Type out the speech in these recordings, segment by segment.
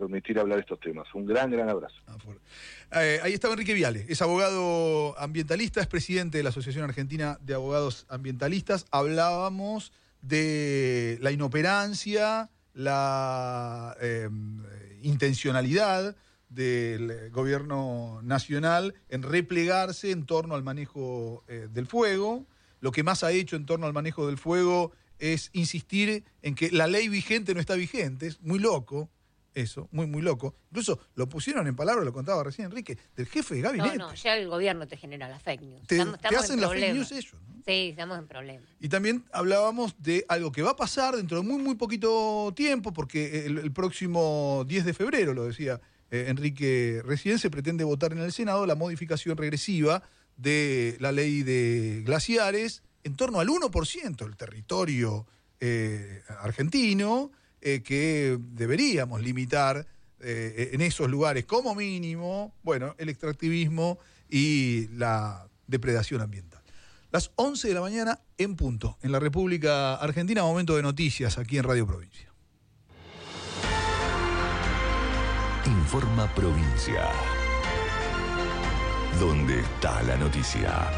permitir hablar de estos temas. Un gran abrazo. Ahí estaba Enrique Viale, es abogado ambientalista, es presidente de la Asociación Argentina de Abogados Ambientalistas. Hablábamos de la inoperancia, la intencionalidad del gobierno nacional en replegarse en torno al manejo del fuego. Lo que más ha hecho en torno al manejo del fuego es insistir en que la ley vigente no está vigente. Es muy loco eso, muy loco. Incluso lo pusieron en palabras, lo contaba recién Enrique, del jefe de gabinete. No, ya el gobierno te genera la fake news. Te Estamos hacen la fake news ellos, ¿no? Sí, estamos en problemas. Y también hablábamos de algo que va a pasar dentro de muy poquito tiempo, porque el próximo 10 de febrero, lo decía Enrique recién, se pretende votar en el Senado la modificación regresiva de la ley de glaciares en torno al 1% del territorio argentino, que deberíamos limitar en esos lugares como mínimo, bueno, el extractivismo y la depredación ambiental. Las 11 de la mañana en punto, en la República Argentina, momento de noticias aquí en Radio Provincia. Informa Provincia. ¿Dónde está la noticia?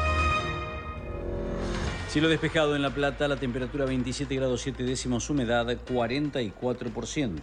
Cielo despejado en La Plata, la temperatura 27 grados 7 décimos, humedad 44%.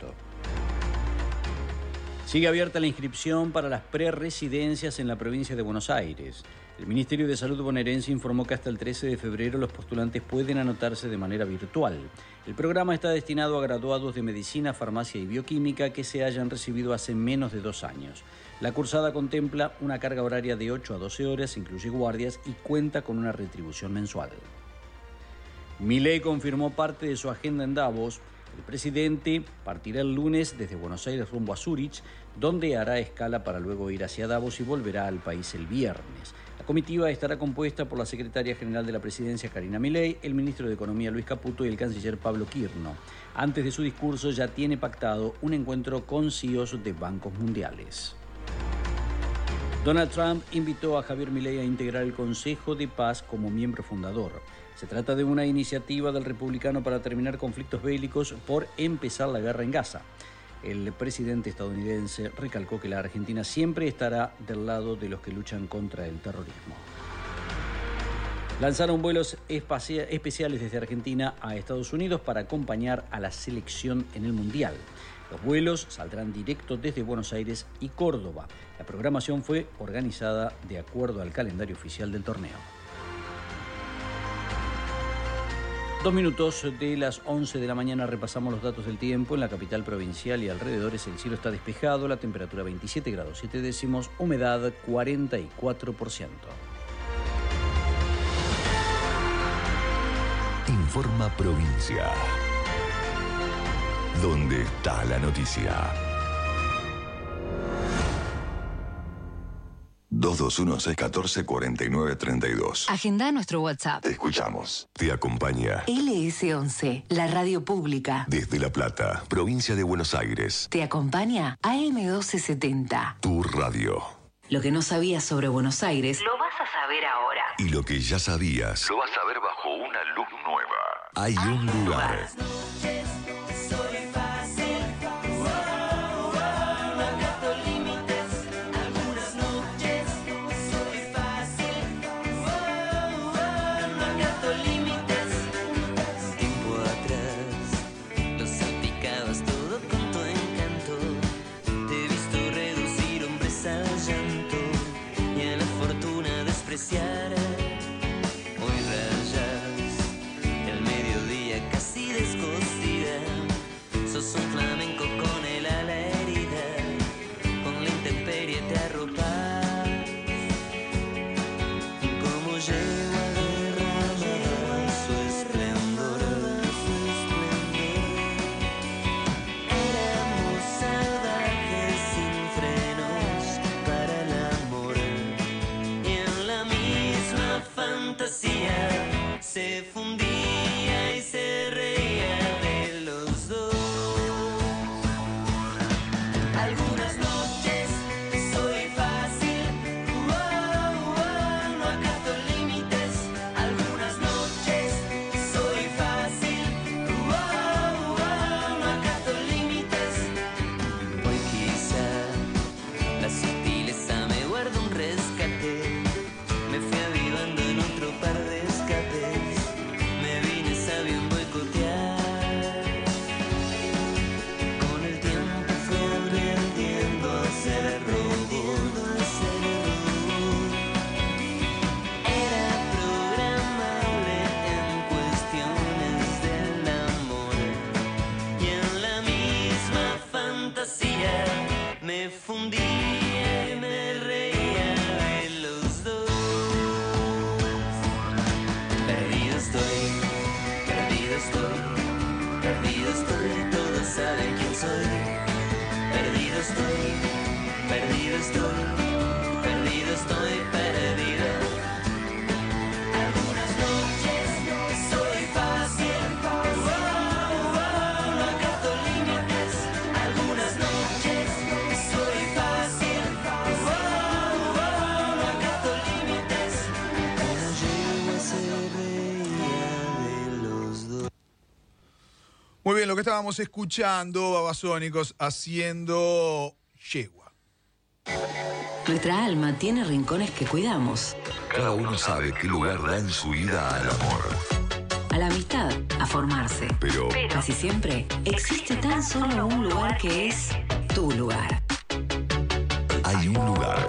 Sigue abierta la inscripción para las preresidencias en la provincia de Buenos Aires. El Ministerio de Salud bonaerense informó que hasta el 13 de febrero los postulantes pueden anotarse de manera virtual. El programa está destinado a graduados de medicina, farmacia y bioquímica que se hayan recibido hace menos de 2 años. La cursada contempla una carga horaria de 8 a 12 horas, incluye guardias y cuenta con una retribución mensual. Milei confirmó parte de su agenda en Davos. El presidente partirá el lunes desde Buenos Aires rumbo a Zúrich, donde hará escala para luego ir hacia Davos y volverá al país el viernes. La comitiva estará compuesta por la secretaria general de la presidencia, Karina Milei, el ministro de Economía, Luis Caputo, y el canciller Pablo Quirno. Antes de su discurso ya tiene pactado un encuentro con CEOs de bancos mundiales. Donald Trump invitó a Javier Milei a integrar el Consejo de Paz como miembro fundador. Se trata de una iniciativa del republicano para terminar conflictos bélicos por empezar la guerra en Gaza. El presidente estadounidense recalcó que la Argentina siempre estará del lado de los que luchan contra el terrorismo. Lanzaron vuelos especiales desde Argentina a Estados Unidos para acompañar a la selección en el Mundial. Los vuelos saldrán directo desde Buenos Aires y Córdoba. La programación fue organizada de acuerdo al calendario oficial del torneo. 2 minutos de las 11 de la mañana, repasamos los datos del tiempo. En la capital provincial y alrededores el cielo está despejado, la temperatura 27 grados 7 décimos, humedad 44%. Informa Provincia. ¿Dónde está la noticia? 221-614-4932. Agenda nuestro WhatsApp. Te escuchamos. Te acompaña LS11, la radio pública. desde La Plata, provincia de Buenos Aires. Te acompaña AM1270. Tu radio. Lo que no sabías sobre Buenos Aires lo vas a saber ahora. Y lo que ya sabías, lo vas a ver bajo una luz nueva. Hay un lugar. Hoy rayas el mediodía casi descosida. Algunas noches soy fácil, no acato límites. Algunas noches soy fácil, no acato límites. Pero llego a ser reía de los dos. Muy bien, lo que estábamos escuchando, Babasónicos haciendo Yegua. Nuestra alma tiene rincones que cuidamos. Cada uno sabe qué lugar da en su vida al amor. A la amistad, a formarse. Pero Casi siempre existe tan solo un lugar que es tu lugar. hay un lugar.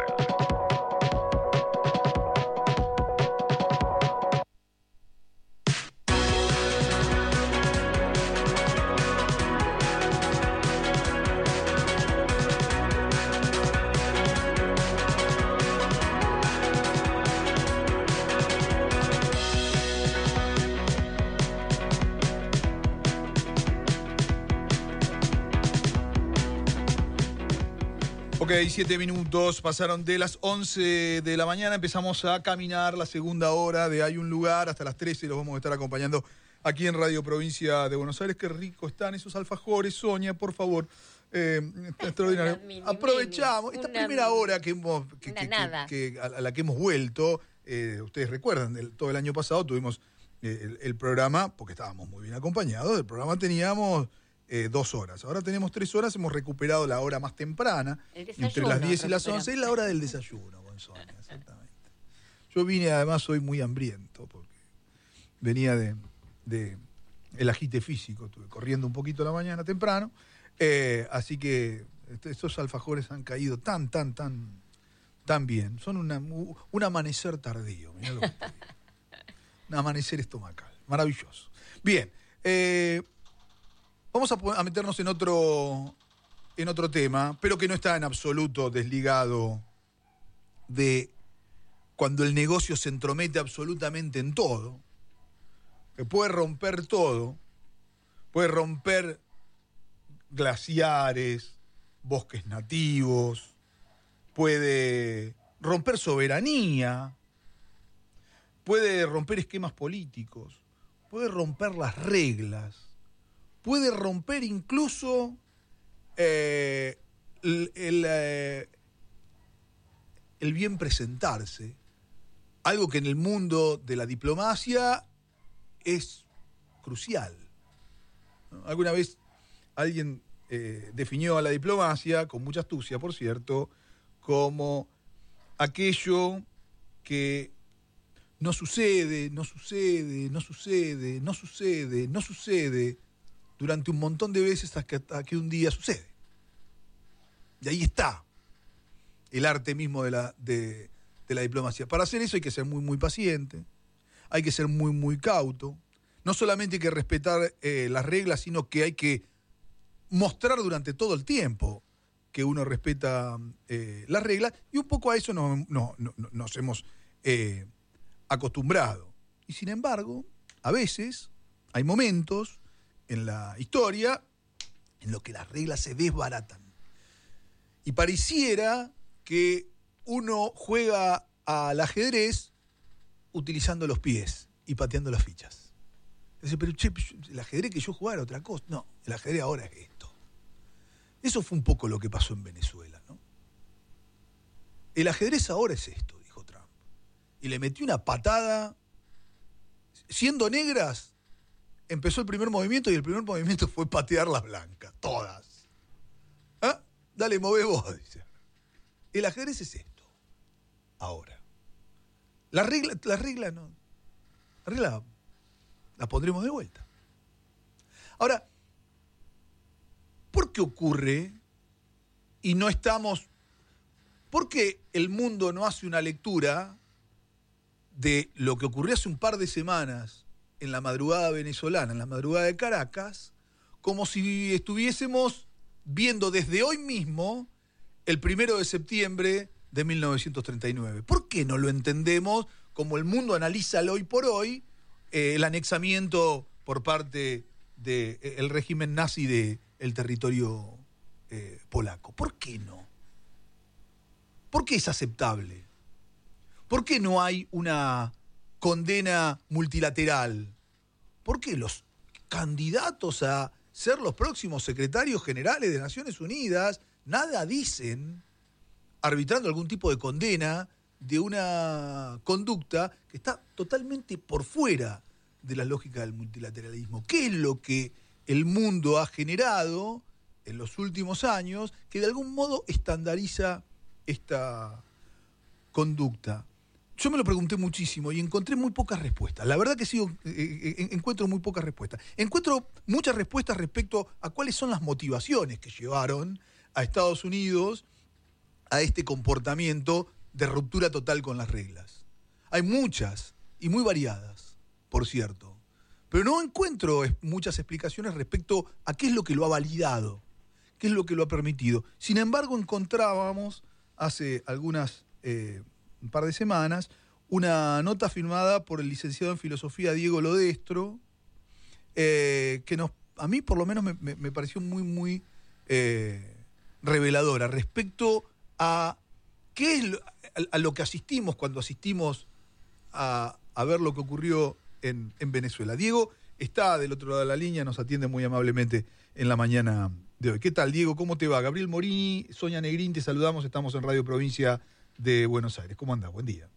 Ok, 7 minutos, pasaron de las 11 de la mañana, empezamos a caminar la segunda hora de Hay un Lugar, hasta las 13 los vamos a estar acompañando aquí en Radio Provincia de Buenos Aires. Qué rico están esos alfajores, Sonia, por favor. Extraordinario. Aprovechamos esta primera hora que hemos, a la que hemos vuelto. Ustedes recuerdan, todo el año pasado tuvimos el programa, porque estábamos muy bien acompañados, el programa teníamos 2 horas. Ahora tenemos 3 horas, hemos recuperado la hora más temprana, entre las 10 y las 11, es la hora del desayuno, con Sonia, exactamente. Yo vine, además, soy muy hambriento, porque venía de el agite físico, estuve corriendo un poquito la mañana temprano, así que estos alfajores han caído tan bien. Son un amanecer tardío, mirá lo que te digo. Un amanecer estomacal, maravilloso. Bien, vamos a meternos en otro tema, pero que no está en absoluto desligado de cuando el negocio se entromete absolutamente en todo, que puede romper todo, puede romper glaciares, bosques nativos, puede romper soberanía, puede romper esquemas políticos, puede romper las reglas, puede romper incluso el bien presentarse, algo que en el mundo de la diplomacia es crucial. Alguna vez alguien definió a la diplomacia, con mucha astucia, por cierto, como aquello que no sucede durante un montón de veces hasta que un día sucede. Y ahí está el arte mismo de la diplomacia. Para hacer eso hay que ser muy paciente, hay que ser muy cauto. No solamente hay que respetar las reglas, sino que hay que mostrar durante todo el tiempo que uno respeta las reglas, y un poco a eso nos hemos acostumbrado. Y sin embargo, a veces hay momentos en la historia en los que las reglas se desbaratan. Y pareciera que uno juega al ajedrez utilizando los pies y pateando las fichas. Dice, pero el ajedrez que yo jugaba era otra cosa. No, el ajedrez ahora es esto. Eso fue un poco lo que pasó en Venezuela, ¿no? El ajedrez ahora es esto, dijo Trump. Y le metió una patada. Siendo negras, empezó el primer movimiento y el primer movimiento fue patear las blancas, todas. ¿Ah? Dale, mové vos, dice. El ajedrez es esto, ahora. La regla la pondremos de vuelta. Ahora, ¿por qué ocurre y no estamos... ¿Por qué el mundo no hace una lectura de lo que ocurrió hace un par de semanas en la madrugada venezolana, en la madrugada de Caracas, como si estuviésemos viendo desde hoy mismo el 1 de septiembre de 1939? ¿Por qué no lo entendemos como el mundo analiza el hoy por hoy, el anexamiento por parte del régimen nazi del territorio polaco? ¿Por qué? qué no? ¿Por qué es aceptable? ¿Por qué no hay una condena multilateral? ¿Por qué los candidatos a ser los próximos secretarios generales de Naciones Unidas nada dicen arbitrando algún tipo de condena de una conducta que está totalmente por fuera de la lógica del multilateralismo? ¿Qué es lo que el mundo ha generado en los últimos años que de algún modo estandariza esta conducta? Yo me lo pregunté muchísimo y encontré muy pocas respuestas. La verdad que encuentro muy pocas respuestas. Encuentro muchas respuestas respecto a cuáles son las motivaciones que llevaron a Estados Unidos a este comportamiento de ruptura total con las reglas. Hay muchas y muy variadas, por cierto. Pero no encuentro muchas explicaciones respecto a qué es lo que lo ha validado, qué es lo que lo ha permitido. Sin embargo, encontrábamos hace un par de semanas, una nota firmada por el licenciado en Filosofía Diego Lodestro, que a mí por lo menos me pareció muy reveladora respecto a qué es a lo que asistimos cuando asistimos a ver lo que ocurrió en Venezuela. Diego está del otro lado de la línea, nos atiende muy amablemente en la mañana de hoy. ¿Qué tal, Diego? ¿Cómo te va? Gabriel Morini, Sonia Negrín, te saludamos, estamos en Radio Provincia de Buenos Aires. ¿Cómo andás? Buen día.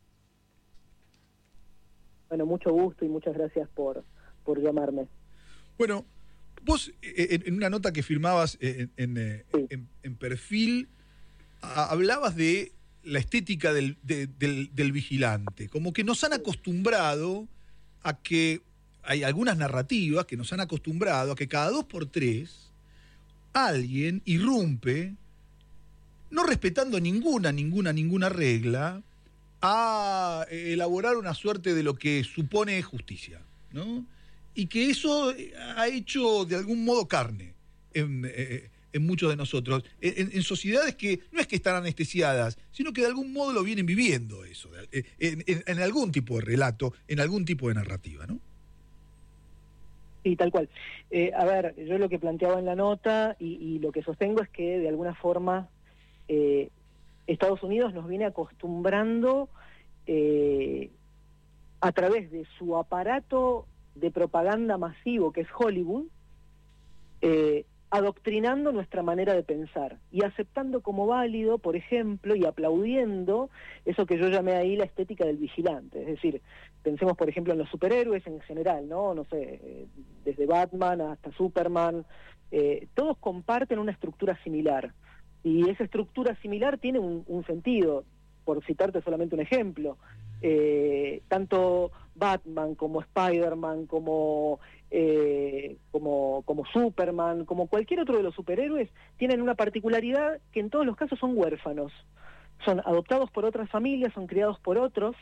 Bueno, mucho gusto y muchas gracias por llamarme. Bueno, vos en una nota que firmabas en Perfil, hablabas de la estética del vigilante, como que nos han acostumbrado a que, hay algunas narrativas que nos han acostumbrado a que cada 2x3 alguien irrumpe, no respetando ninguna regla, a elaborar una suerte de lo que supone justicia, ¿no? Y que eso ha hecho de algún modo carne en muchos de nosotros, en sociedades que no es que están anestesiadas, sino que de algún modo lo vienen viviendo eso, en algún tipo de relato, en algún tipo de narrativa, ¿no? Sí, tal cual. A ver, yo lo que planteaba en la nota y lo que sostengo es que de alguna forma Estados Unidos nos viene acostumbrando a través de su aparato de propaganda masivo que es Hollywood, adoctrinando nuestra manera de pensar y aceptando como válido, por ejemplo, y aplaudiendo eso que yo llamé ahí la estética del vigilante. Es decir, pensemos, por ejemplo, en los superhéroes en general, no sé, desde Batman hasta Superman, todos comparten una estructura similar. Y esa estructura similar tiene un sentido, por citarte solamente un ejemplo. Tanto Batman como Spider-Man, como Superman, como cualquier otro de los superhéroes, tienen una particularidad que en todos los casos son huérfanos. Son adoptados por otras familias, son criados por otros,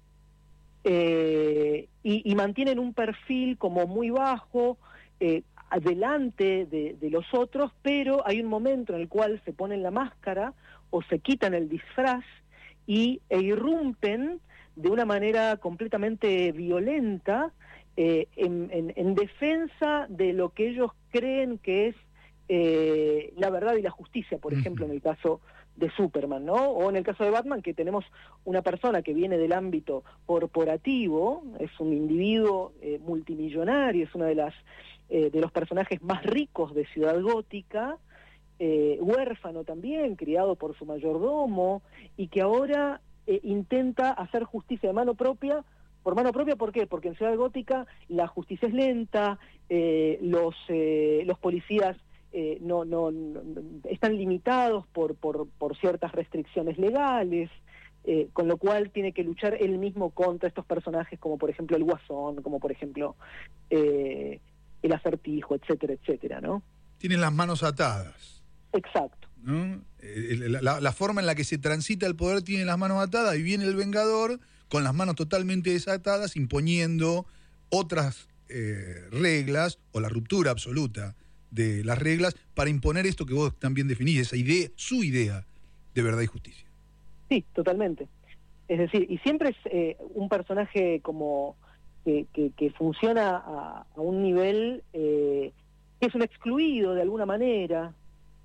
y mantienen un perfil como muy bajo, adelante de los otros, pero hay un momento en el cual se ponen la máscara o se quitan el disfraz e irrumpen de una manera completamente violenta en defensa de lo que ellos creen que es la verdad y la justicia, por ejemplo, en el caso de Superman, ¿no? O en el caso de Batman, que tenemos una persona que viene del ámbito corporativo, es un individuo multimillonario, es una de los personajes más ricos de Ciudad Gótica, huérfano también, criado por su mayordomo, y que ahora intenta hacer justicia de mano propia. Por mano propia, ¿por qué? Porque en Ciudad Gótica la justicia es lenta, los policías no están limitados por ciertas restricciones legales, con lo cual tiene que luchar él mismo contra estos personajes como por ejemplo el Guasón, como por ejemplo el Acertijo, etcétera, etcétera, ¿no? Tienen las manos atadas. Exacto. ¿No? La forma en la que se transita el poder tiene las manos atadas y viene el Vengador con las manos totalmente desatadas, imponiendo otras reglas o la ruptura absoluta de las reglas para imponer esto que vos también definís, esa idea, su idea de verdad y justicia. Sí, totalmente. Es decir, y siempre es un personaje como que funciona a un nivel que es un excluido de alguna manera,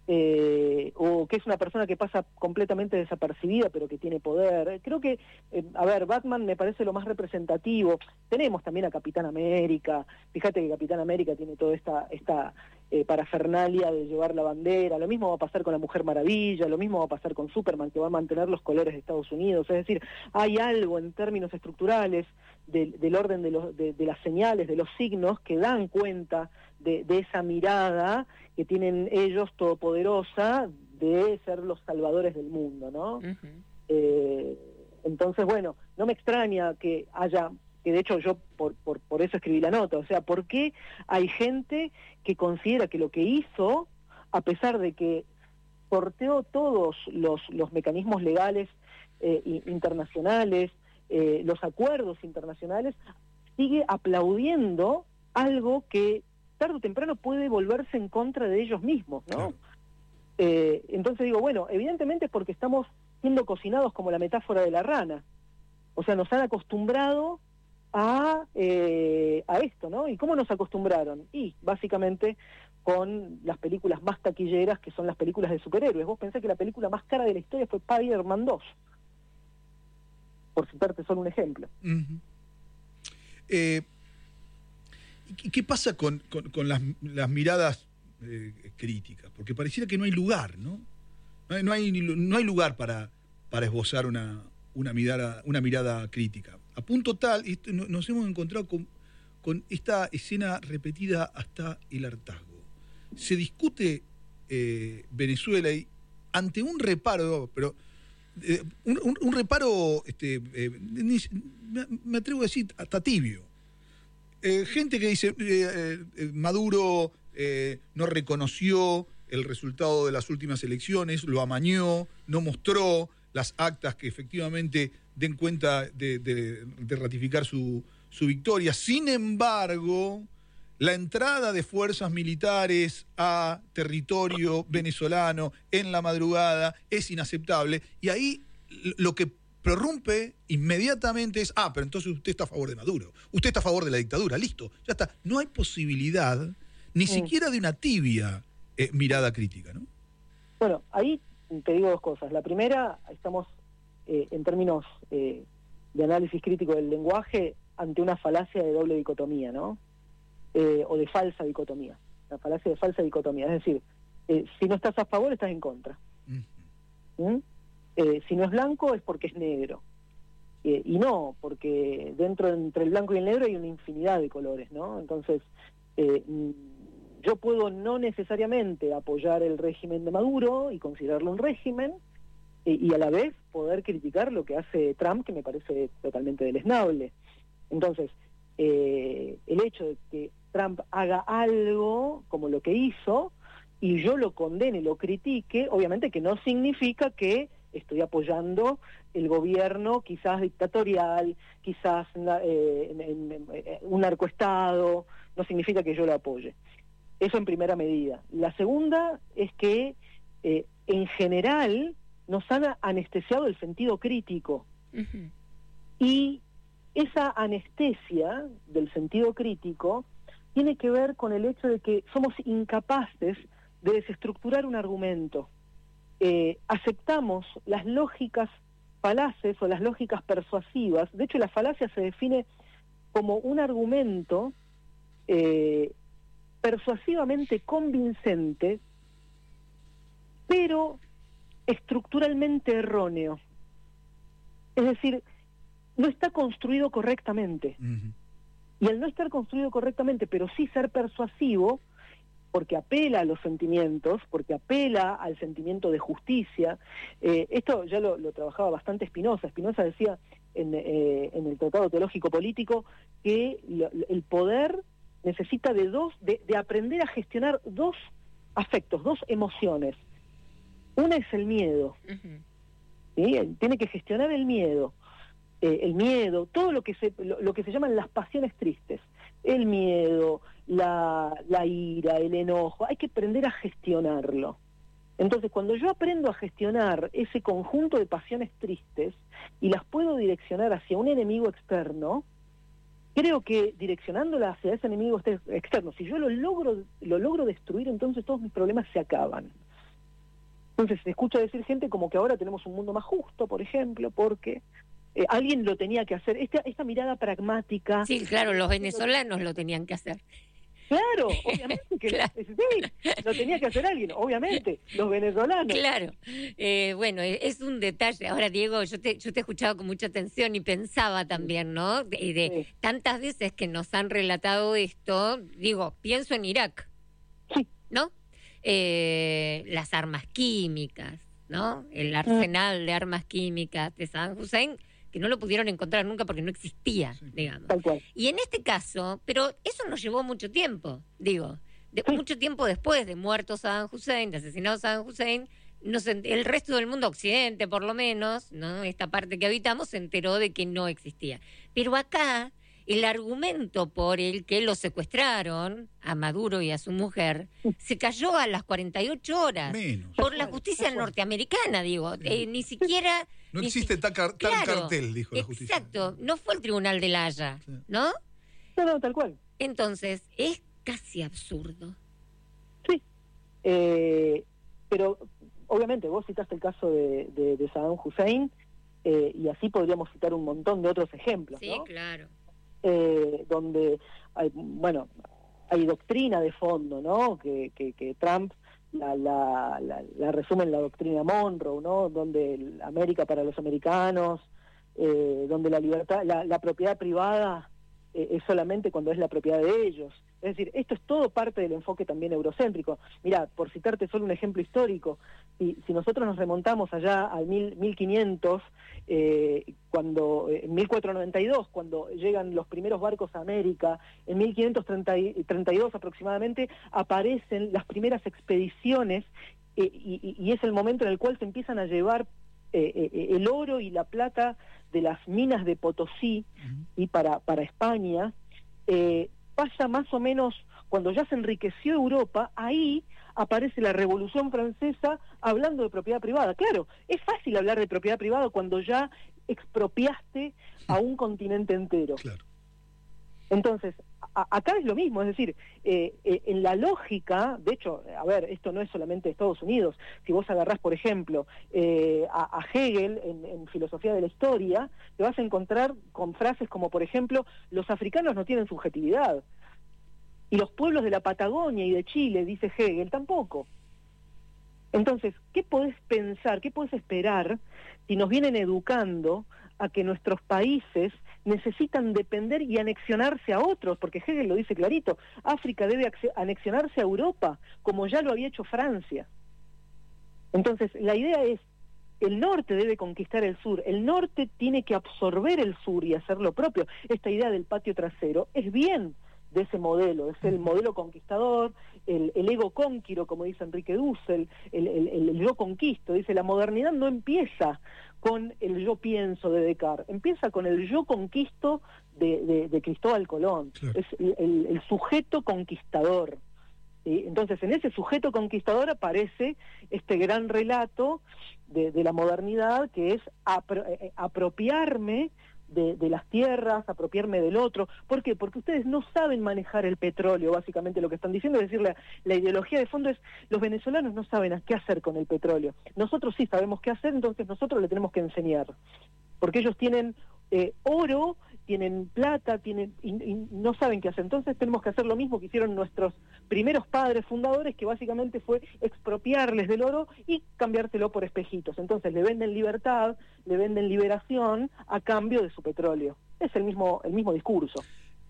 o que es una persona que pasa completamente desapercibida pero que tiene poder. Creo que, Batman me parece lo más representativo. Tenemos también a Capitán América. Fíjate que Capitán América tiene toda esta parafernalia de llevar la bandera. Lo mismo va a pasar con la Mujer Maravilla, lo mismo va a pasar con Superman, que va a mantener los colores de Estados Unidos. Es decir, hay algo en términos estructurales del orden de las señales, de los signos, que dan cuenta de esa mirada que tienen ellos todopoderosa de ser los salvadores del mundo, ¿no? Uh-huh. Entonces, bueno, no me extraña que de hecho yo por eso escribí la nota, o sea, ¿por qué hay gente que considera que lo que hizo, a pesar de que sorteó todos los mecanismos legales internacionales, los acuerdos internacionales, sigue aplaudiendo algo que tarde o temprano puede volverse en contra de ellos mismos, ¿no? Entonces digo, bueno, evidentemente es porque estamos siendo cocinados como la metáfora de la rana. O sea, nos han acostumbrado a esto, ¿no? ¿Y cómo nos acostumbraron? Y básicamente con las películas más taquilleras, que son las películas de superhéroes. Vos pensás que la película más cara de la historia fue Spider-Man 2, por citarte solo un ejemplo. Uh-huh. ¿Qué pasa con las miradas críticas? Porque pareciera que no hay lugar, ¿no? No hay lugar para esbozar una mirada crítica. A punto tal, nos hemos encontrado con esta escena repetida hasta el hartazgo. Se discute Venezuela y ante un reparo, pero un reparo, me atrevo a decir, hasta tibio. Gente que dice, Maduro no reconoció el resultado de las últimas elecciones, lo amañó, no mostró las actas que efectivamente den cuenta de ratificar su victoria. Sin embargo, la entrada de fuerzas militares a territorio venezolano en la madrugada es inaceptable, y ahí lo que prorrumpe inmediatamente es, pero entonces usted está a favor de Maduro, usted está a favor de la dictadura, listo, ya está. No hay posibilidad ni siquiera de una tibia mirada crítica, ¿no? Bueno, ahí te digo dos cosas. La primera, estamos en términos de análisis crítico del lenguaje ante una falacia de doble dicotomía, ¿no? O de falsa dicotomía, la falacia de falsa dicotomía, es decir, si no estás a favor, estás en contra. Si no es blanco es porque es negro, y no, porque entre el blanco y el negro hay una infinidad de colores, ¿no? Entonces, yo puedo no necesariamente apoyar el régimen de Maduro y considerarlo un régimen, y a la vez poder criticar lo que hace Trump, que me parece totalmente deleznable. Entonces, el hecho de que Trump haga algo como lo que hizo, y yo lo condene, lo critique, obviamente que no significa que estoy apoyando el gobierno quizás dictatorial, quizás un narcoestado, no significa que yo lo apoye. Eso en primera medida. La segunda es que en general nos han anestesiado el sentido crítico. Uh-huh. Y esa anestesia del sentido crítico tiene que ver con el hecho de que somos incapaces de desestructurar un argumento. Aceptamos las lógicas falaces o las lógicas persuasivas. De hecho, la falacia se define como un argumento persuasivamente convincente, pero estructuralmente erróneo. Es decir, no está construido correctamente. Uh-huh. Y al no estar construido correctamente, pero sí ser persuasivo, porque apela a los sentimientos, porque apela al sentimiento de justicia. Esto ya lo trabajaba bastante Spinoza. Spinoza decía en el Tratado Teológico Político que el poder necesita de aprender a gestionar dos afectos, dos emociones. Una es el miedo. Uh-huh. ¿Sí? Tiene que gestionar el miedo, todo lo que se llaman las pasiones tristes, el miedo, la ira, el enojo, hay que aprender a gestionarlo. Entonces, cuando yo aprendo a gestionar ese conjunto de pasiones tristes y las puedo direccionar hacia un enemigo externo, creo que direccionándola hacia ese enemigo externo, si yo lo logro destruir, entonces todos mis problemas se acaban. Entonces se escucha decir gente como que ahora tenemos un mundo más justo, por ejemplo, porque alguien lo tenía que hacer. Esta mirada pragmática. Sí, claro, los venezolanos lo tenían que hacer. Claro, obviamente que Claro. Sí, lo tenía que hacer alguien, obviamente, los venezolanos. Claro. Bueno, es un detalle. Ahora, Diego, yo te he escuchado con mucha atención y pensaba también, ¿no? De Sí. tantas veces que nos han relatado esto, digo, pienso en Irak, Sí. ¿no? Las armas químicas, ¿no? El arsenal de armas químicas de Saddam Hussein, que no lo pudieron encontrar nunca porque no existía, digamos. Tal cual. Y en este caso, pero eso nos llevó mucho tiempo, digo, mucho tiempo después de muerto Saddam Hussein, de asesinado Saddam Hussein, el resto del mundo occidente, por lo menos, ¿no? Esta parte que habitamos, se enteró de que no existía. Pero acá, el argumento por el que lo secuestraron a Maduro y a su mujer se cayó a las 48 horas. Menos. Por la justicia norteamericana, digo. Ni siquiera... No ni existe tal Claro, cartel, dijo la justicia. Exacto, no fue el Tribunal de La Haya, Sí. ¿no? No, tal cual. Entonces, es casi absurdo. Sí. Pero obviamente vos citaste el caso de Saddam Hussein, y así podríamos citar un montón de otros ejemplos, Sí, ¿no? claro. Donde hay doctrina de fondo, ¿no? Que Trump la resume en la doctrina Monroe, ¿no? Donde América para los americanos, donde la libertad, la propiedad privada es solamente cuando es la propiedad de ellos. Es decir, esto es todo parte del enfoque también eurocéntrico. Mira, por citarte solo un ejemplo histórico, si nosotros nos remontamos allá al 1500, cuando en 1492, cuando llegan los primeros barcos a América, en 1532 aproximadamente, aparecen las primeras expediciones, y es el momento en el cual se empiezan a llevar el oro y la plata de las minas de Potosí y para España. Pasa más o menos cuando ya se enriqueció Europa, ahí aparece la Revolución Francesa hablando de propiedad privada. Claro, es fácil hablar de propiedad privada cuando ya expropiaste a un continente entero. Claro. Entonces, acá es lo mismo, es decir, en la lógica, de hecho, a ver, esto no es solamente de Estados Unidos. Si vos agarrás, por ejemplo, a Hegel en Filosofía de la Historia, te vas a encontrar con frases como, por ejemplo, los africanos no tienen subjetividad, y los pueblos de la Patagonia y de Chile, dice Hegel, tampoco. Entonces, ¿qué podés pensar, qué podés esperar si nos vienen educando a que nuestros países necesitan depender y anexionarse a otros? Porque Hegel lo dice clarito, África debe anexionarse a Europa, como ya lo había hecho Francia. Entonces, la idea es, el norte debe conquistar el sur, el norte tiene que absorber el sur y hacer lo propio. Esta idea del patio trasero es bien de ese modelo, es el modelo conquistador, el ego conquiro, como dice Enrique Dussel, el yo conquisto. Dice, la modernidad no empieza con el yo pienso de Descartes, empieza con el yo conquisto de Cristóbal Colón. Claro. Es el sujeto conquistador. ¿Sí? Entonces, en ese sujeto conquistador aparece este gran relato de la modernidad, que es apropiarme de las tierras, apropiarme del otro. ¿Por qué? Porque ustedes no saben manejar el petróleo, básicamente lo que están diciendo. Es decir, la ideología de fondo es, los venezolanos no saben qué hacer con el petróleo. Nosotros sí sabemos qué hacer, entonces nosotros le tenemos que enseñar. Porque ellos tienen oro, tienen plata, y no saben qué hacer. Entonces tenemos que hacer lo mismo que hicieron nuestros primeros padres fundadores, que básicamente fue expropiarles del oro y cambiárselo por espejitos. Entonces le venden libertad, le venden liberación a cambio de su petróleo. Es el mismo discurso.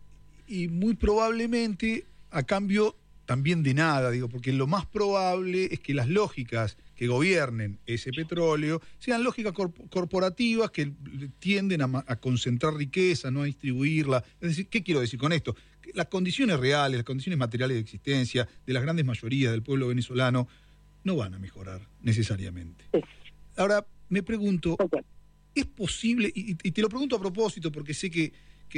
Y muy probablemente a cambio también de nada, digo, porque lo más probable es que las lógicas que gobiernen ese petróleo sean lógicas corporativas que tienden a concentrar riqueza, no a distribuirla. Es decir, ¿qué quiero decir con esto? Que las condiciones reales, las condiciones materiales de existencia de las grandes mayorías del pueblo venezolano no van a mejorar necesariamente. Sí. Ahora, me pregunto, Okay. ¿es posible, y te lo pregunto a propósito porque sé que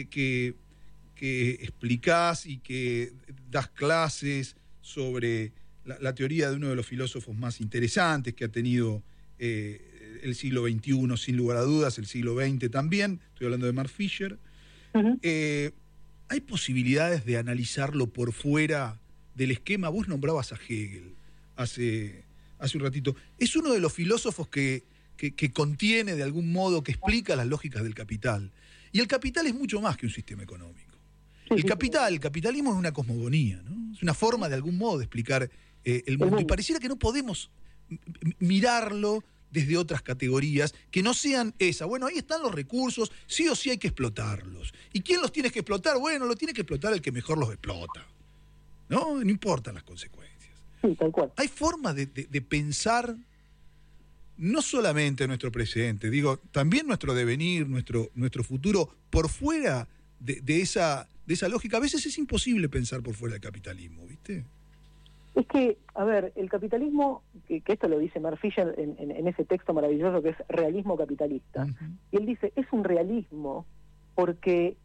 explicás y que das clases sobre la teoría de uno de los filósofos más interesantes que ha tenido el siglo XXI, sin lugar a dudas, el siglo XX también, estoy hablando de Mark Fisher? Uh-huh. ¿Hay posibilidades de analizarlo por fuera del esquema? Vos nombrabas a Hegel hace hace un ratito, es uno de los filósofos que contiene de algún modo, que explica las lógicas del capital. Y el capital es mucho más que un sistema económico. El capitalismo es una cosmogonía, ¿no? Es una forma de algún modo de explicar el mundo. Y pareciera que no podemos mirarlo desde otras categorías que no sean esa. Bueno, ahí están los recursos, sí o sí hay que explotarlos. ¿Y quién los tiene que explotar? Bueno, lo tiene que explotar el que mejor los explota. No importan las consecuencias. Sí, tal cual. Hay formas de pensar no solamente nuestro presente, digo, también nuestro devenir, nuestro futuro, por fuera de esa lógica. A veces es imposible pensar por fuera del capitalismo, ¿viste? Es que, a ver, el capitalismo, que esto lo dice Mark Fisher en ese texto maravilloso que es Realismo Capitalista, y él dice, es un realismo porque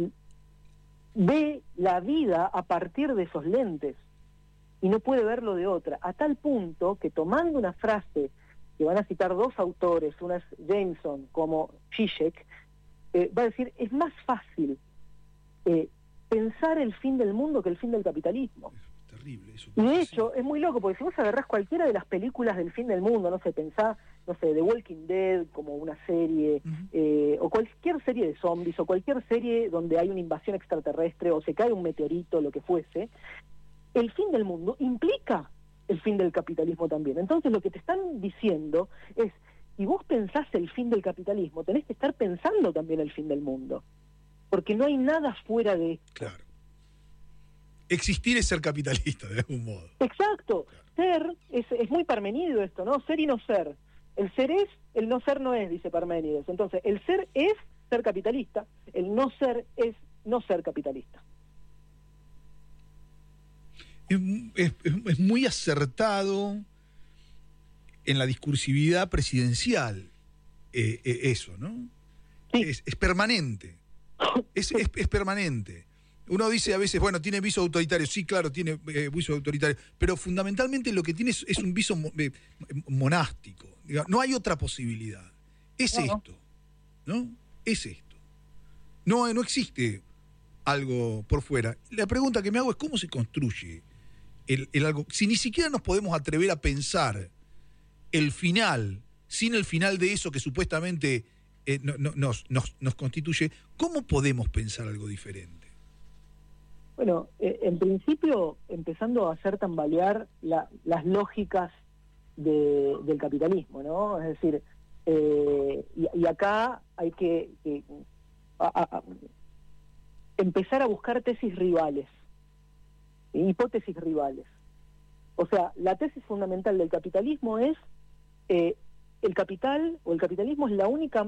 ve la vida a partir de esos lentes y no puede verlo de otra, a tal punto que tomando una frase que van a citar dos autores, una es Jameson como Zizek, va a decir, es más fácil pensar el fin del mundo que el fin del capitalismo. Terrible eso. Y de hecho, es muy loco, porque si vos agarrás cualquiera de las películas del fin del mundo, no sé, pensá, no sé, The Walking Dead como una serie, o cualquier serie de zombies, o cualquier serie donde hay una invasión extraterrestre, o se cae un meteorito, lo que fuese, el fin del mundo implica el fin del capitalismo también. Entonces lo que te están diciendo es, si vos pensás el fin del capitalismo, tenés que estar pensando también el fin del mundo, porque no hay nada fuera de esto. Claro. Existir es ser capitalista, de algún modo. Exacto. Claro. Ser, es muy Parmenido esto, ¿no? Ser y no ser. El ser es, el no ser no es, dice Parménides. Entonces, el ser es ser capitalista, el no ser es no ser capitalista. Es muy acertado en la discursividad presidencial eso, ¿no? Sí. Es permanente. Es permanente. Uno dice a veces, bueno, tiene viso autoritario. Sí, claro, tiene viso autoritario. Pero fundamentalmente lo que tiene es un viso monástico. No hay otra posibilidad. Es esto, ¿no? Es esto. No existe algo por fuera. La pregunta que me hago es cómo se construye el algo. Si ni siquiera nos podemos atrever a pensar el final, sin el final de eso que supuestamente nos constituye, ¿cómo podemos pensar algo diferente? Bueno, en principio, empezando a hacer tambalear las lógicas del capitalismo, ¿no? Es decir, y acá hay que empezar a buscar tesis rivales, hipótesis rivales. O sea, la tesis fundamental del capitalismo es el capital o el capitalismo es la única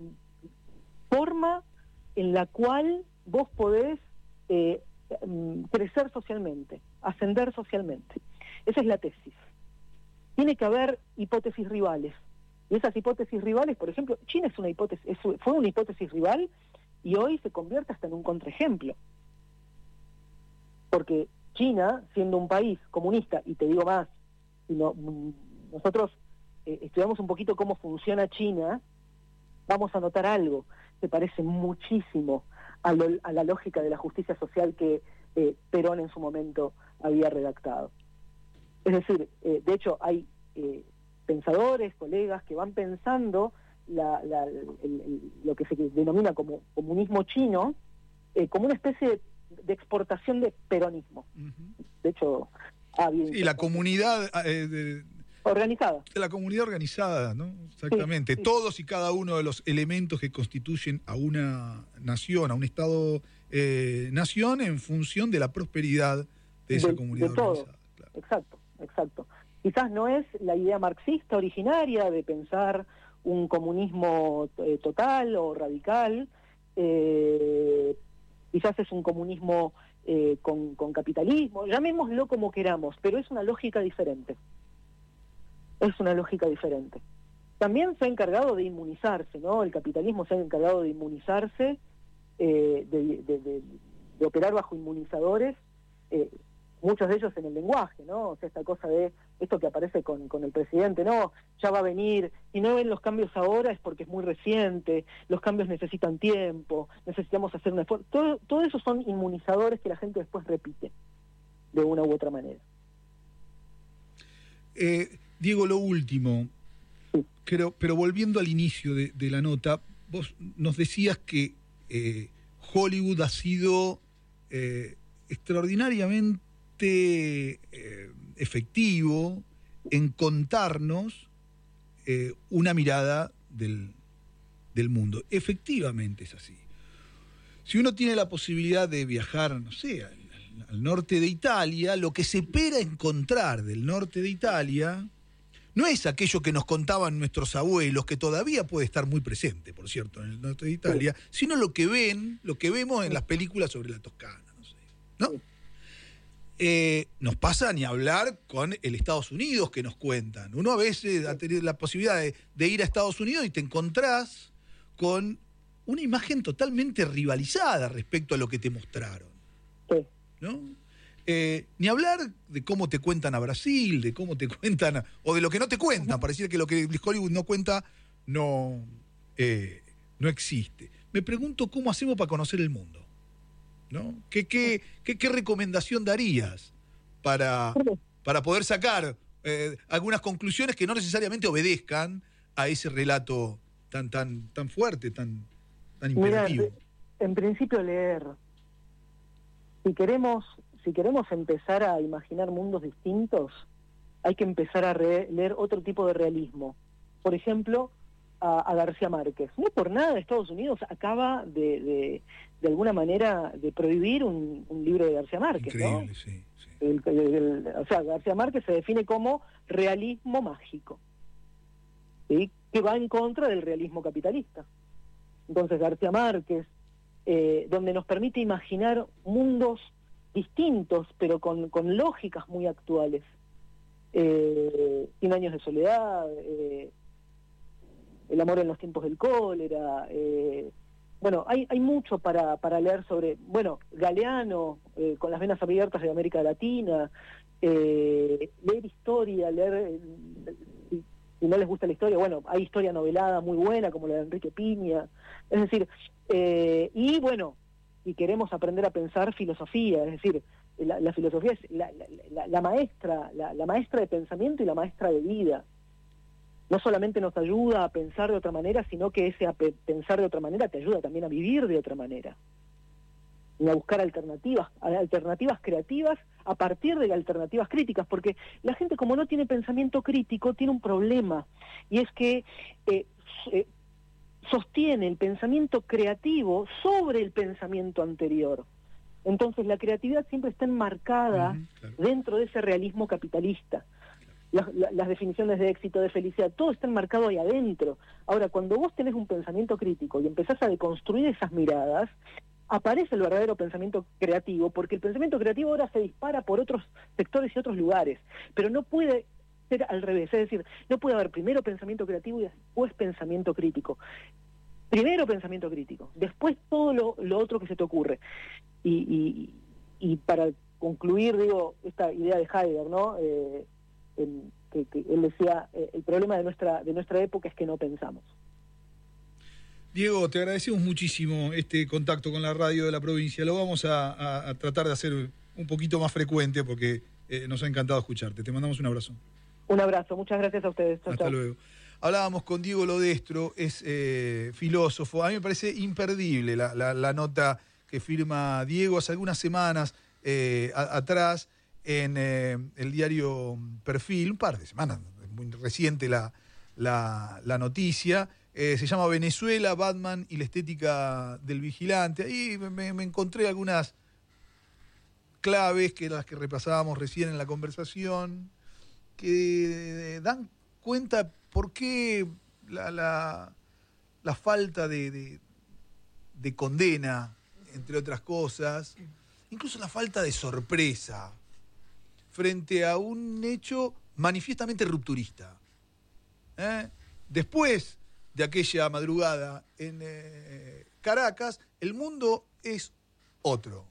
forma en la cual vos podés crecer socialmente, ascender socialmente. Esa es la tesis. Tiene que haber hipótesis rivales. Y esas hipótesis rivales, por ejemplo, China es una hipótesis, fue una hipótesis rival y hoy se convierte hasta en un contraejemplo. Porque China, siendo un país comunista, y te digo más, nosotros estudiamos un poquito cómo funciona China, vamos a notar algo que parece muchísimo a la lógica de la justicia social que Perón en su momento había redactado. Es decir, de hecho hay pensadores, colegas que van pensando lo que se denomina como comunismo chino como una especie de exportación de peronismo. De hecho, y la comunidad organizada. La comunidad organizada, ¿no? Exactamente. Sí. Todos y cada uno de los elementos que constituyen a una nación, a un Estado-nación, en función de la prosperidad de esa comunidad de todo. Organizada. Claro. Exacto. Quizás no es la idea marxista originaria de pensar un comunismo total o radical, quizás es un comunismo con capitalismo, llamémoslo como queramos, pero es una lógica diferente. Es una lógica diferente. También se ha encargado de inmunizarse, ¿no? El capitalismo se ha encargado de inmunizarse, de operar bajo inmunizadores, muchos de ellos en el lenguaje, ¿no? O sea, esta cosa de esto que aparece con el presidente, no, ya va a venir, si no ven los cambios ahora es porque es muy reciente, los cambios necesitan tiempo, necesitamos hacer un esfuerzo. Todo eso son inmunizadores que la gente después repite de una u otra manera. Diego, lo último, pero volviendo al inicio de la nota, vos nos decías que Hollywood ha sido extraordinariamente efectivo en contarnos una mirada del mundo. Efectivamente es así. Si uno tiene la posibilidad de viajar, no sé, al norte de Italia, lo que se espera encontrar del norte de Italia no es aquello que nos contaban nuestros abuelos, que todavía puede estar muy presente, por cierto, en el norte de Italia, sino lo que vemos en las películas sobre la Toscana, no sé, ¿no? Nos pasa ni hablar con el Estados Unidos que nos cuentan. Uno a veces ha tenido la posibilidad de ir a Estados Unidos y te encontrás con una imagen totalmente rivalizada respecto a lo que te mostraron, ¿no? Ni hablar de cómo te cuentan a Brasil, de cómo te cuentan, o de lo que no te cuentan. Pareciera que lo que Hollywood no cuenta no existe. Me pregunto cómo hacemos para conocer el mundo, ¿no? ¿Qué recomendación darías para poder sacar algunas conclusiones que no necesariamente obedezcan a ese relato tan fuerte, tan imperativo? Mira, en principio leer. Si queremos empezar a imaginar mundos distintos, hay que empezar a leer otro tipo de realismo. Por ejemplo, a García Márquez. No por nada Estados Unidos acaba de alguna manera de prohibir un libro de García Márquez. Increíble, ¿no? sí. O sea, García Márquez se define como realismo mágico, ¿sí? Que va en contra del realismo capitalista. Entonces García Márquez, donde nos permite imaginar mundos distintos, pero con lógicas muy actuales. 100 años de soledad, El amor en los tiempos del cólera. Bueno, hay mucho para leer sobre, Galeano, con las venas abiertas de América Latina, leer historia, si no les gusta la historia, hay historia novelada muy buena, como la de Enrique Piña. Es decir, y queremos aprender a pensar filosofía, es decir, la filosofía es la maestra de pensamiento y la maestra de vida. No solamente nos ayuda a pensar de otra manera, sino que ese pensar de otra manera te ayuda también a vivir de otra manera. Y a buscar alternativas creativas a partir de alternativas críticas, porque la gente, como no tiene pensamiento crítico, tiene un problema, y es que sostiene el pensamiento creativo sobre el pensamiento anterior. Entonces la creatividad siempre está enmarcada dentro de ese realismo capitalista. Las definiciones de éxito, de felicidad, todo está enmarcado ahí adentro. Ahora, cuando vos tenés un pensamiento crítico y empezás a deconstruir esas miradas, aparece el verdadero pensamiento creativo, porque el pensamiento creativo ahora se dispara por otros sectores y otros lugares, pero no puede ser al revés, es decir, no puede haber primero pensamiento creativo y después pensamiento crítico. Primero pensamiento crítico, después todo lo otro que se te ocurre. Y para concluir, esta idea de Heidegger, ¿no? Que él decía, el problema de nuestra época es que no pensamos. Diego, te agradecemos muchísimo este contacto con la radio de la provincia. Lo vamos a tratar de hacer un poquito más frecuente porque nos ha encantado escucharte. Te mandamos un abrazo. Un abrazo, muchas gracias a ustedes. Hasta luego. Hablábamos con Diego Lodestro, es filósofo. A mí me parece imperdible la nota que firma Diego hace algunas semanas atrás en el diario Perfil, un par de semanas, es muy reciente la noticia. Se llama Venezuela, Batman y la estética del vigilante. Ahí me encontré algunas claves que las que repasábamos recién en la conversación, que dan cuenta por qué la falta de condena, entre otras cosas, incluso la falta de sorpresa frente a un hecho manifiestamente rupturista. Después de aquella madrugada en Caracas, el mundo es otro.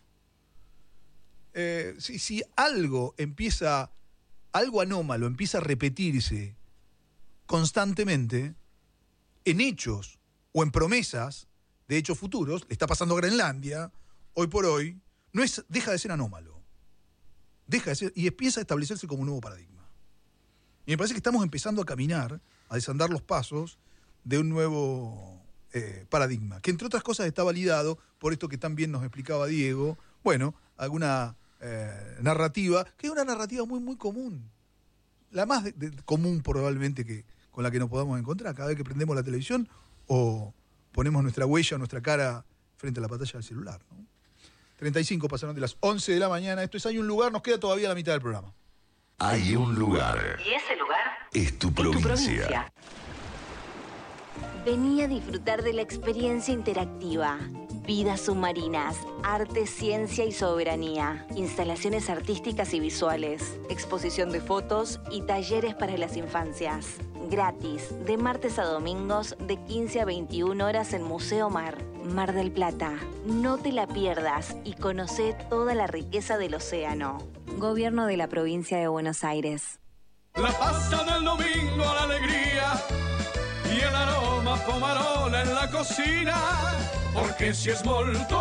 Si algo anómalo empieza a repetirse constantemente en hechos o en promesas de hechos futuros, le está pasando a Groenlandia, hoy por hoy, deja de ser anómalo. Deja de ser y empieza a establecerse como un nuevo paradigma. Y me parece que estamos empezando a caminar, a desandar los pasos de un nuevo paradigma, que entre otras cosas está validado por esto que tan bien nos explicaba Diego, bueno, alguna narrativa, que es una narrativa muy, muy común, la más común probablemente que con la que nos podamos encontrar cada vez que prendemos la televisión o ponemos nuestra huella, nuestra cara frente a la pantalla del celular, ¿no? 35 pasaron de las 11 de la mañana, esto es Hay un lugar, nos queda todavía la mitad del programa. Hay un lugar. Y ese lugar Es tu provincia. Vení a disfrutar de la experiencia interactiva. Vidas submarinas, arte, ciencia y soberanía. Instalaciones artísticas y visuales. Exposición de fotos y talleres para las infancias. Gratis, de martes a domingos, de 15 a 21 horas en Museo Mar, Mar del Plata. No te la pierdas y conocé toda la riqueza del océano. Gobierno de la Provincia de Buenos Aires. La pasta del domingo, la alegría y el aroma pomarola en la cocina, porque si es molto,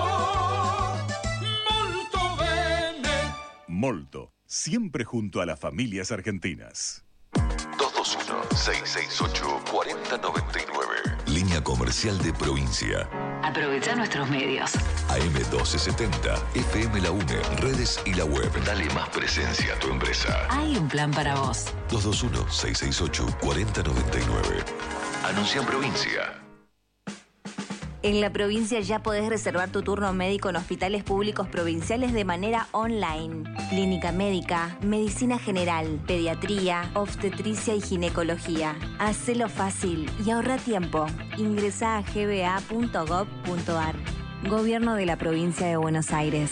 molto bene. Molto, siempre junto a las familias argentinas. 221-668-4099. Línea comercial de provincia. Aprovecha nuestros medios. AM1270, FM La UNE, redes y la web. Dale más presencia a tu empresa. Hay un plan para vos. 221-668-4099. Anuncia en provincia. En la provincia ya podés reservar tu turno médico en hospitales públicos provinciales de manera online. Clínica médica, medicina general, pediatría, obstetricia y ginecología. Hacelo fácil y ahorra tiempo. Ingresá a gba.gov.ar. Gobierno de la Provincia de Buenos Aires.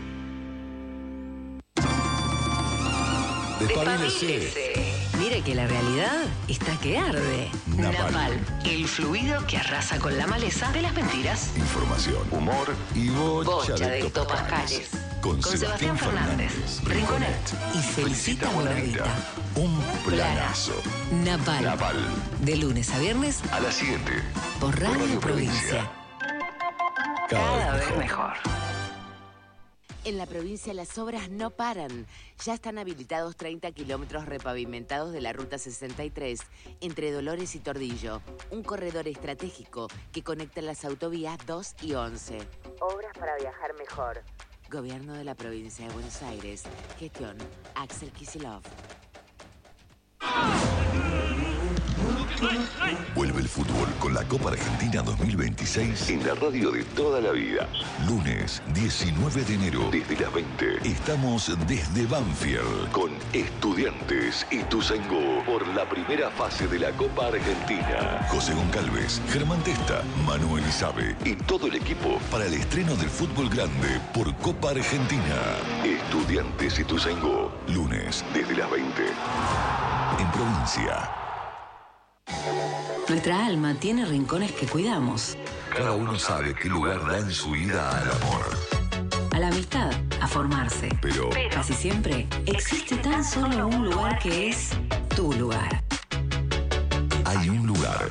Despabilese. Mire que la realidad está que arde. Napal. El fluido que arrasa con la maleza de las mentiras. Información, humor y bocha de topascales. Con Sebastián Fernández, Rinconet y Felicita Bonavita. Un planazo. Napal. De lunes a viernes A las 7. por Radio Provincia. Cada vez mejor. En la provincia las obras no paran. Ya están habilitados 30 kilómetros repavimentados de la Ruta 63 entre Dolores y Tordillo, un corredor estratégico que conecta las autovías 2 y 11. Obras para viajar mejor. Gobierno de la Provincia de Buenos Aires. Gestión Axel Kicillof. Vuelve el fútbol con la Copa Argentina 2026 en la radio de toda la vida. Lunes 19 de enero desde las 20. Estamos desde Banfield con Estudiantes y Ituzaingó por la primera fase de la Copa Argentina. José Goncalves, Germán Testa, Manuel Isabe y todo el equipo para el estreno del fútbol grande por Copa Argentina. Estudiantes y Ituzaingó, lunes desde las 20. En provincia. Nuestra alma tiene rincones que cuidamos. Cada uno sabe qué lugar da en su vida al amor. A la amistad, a formarse. Pero casi siempre existe tan solo un lugar que es tu lugar. hay un lugar.